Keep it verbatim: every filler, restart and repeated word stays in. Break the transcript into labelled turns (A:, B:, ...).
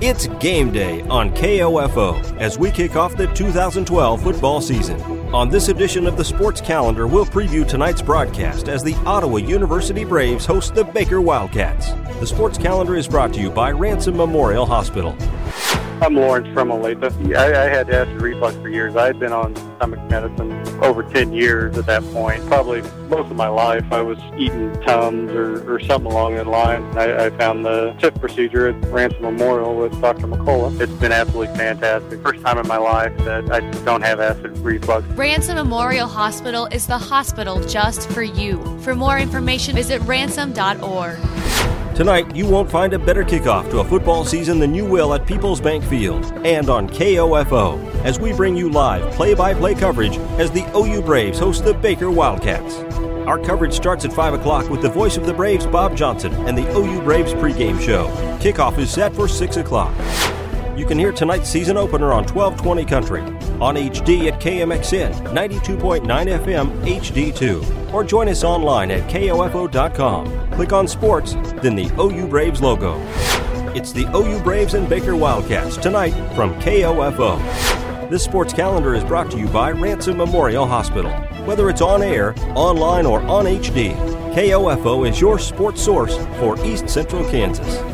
A: It's game day on K O F O as we kick off the two thousand twelve football season. On this edition of the Sports Calendar, we'll preview tonight's broadcast as the Ottawa University Braves host the Baker Wildcats. The Sports Calendar is brought to you by Ransom Memorial Hospital.
B: I'm Lawrence from Olathe. I, I had acid reflux for years. I had been on stomach medicine over ten years at that point. Probably most of my life I was eating Tums or, or something along that line. I, I found the T I F procedure at Ransom Memorial with Doctor McCullough. It's been absolutely fantastic. First time in my life that I don't have acid reflux.
C: Ransom Memorial Hospital is the hospital just for you. For more information, visit ransom dot org.
A: Tonight, you won't find a better kickoff to a football season than you will at Peoples Bank Field and on K O F O as we bring you live play-by-play coverage as the O U Braves host the Baker Wildcats. Our coverage starts at five o'clock with the voice of the Braves, Bob Johnson, and the O U Braves pregame show. Kickoff is set for six o'clock. You can hear tonight's season opener on twelve twenty Country, on H D at K M X N, ninety-two point nine F M H D two, or join us online at K O F O dot com. Click on Sports, then the O U Braves logo. It's the O U Braves and Baker Wildcats tonight from K O F O. This sports calendar is brought to you by Ransom Memorial Hospital. Whether it's on air, online, or on H D, K O F O is your sports source for East Central Kansas.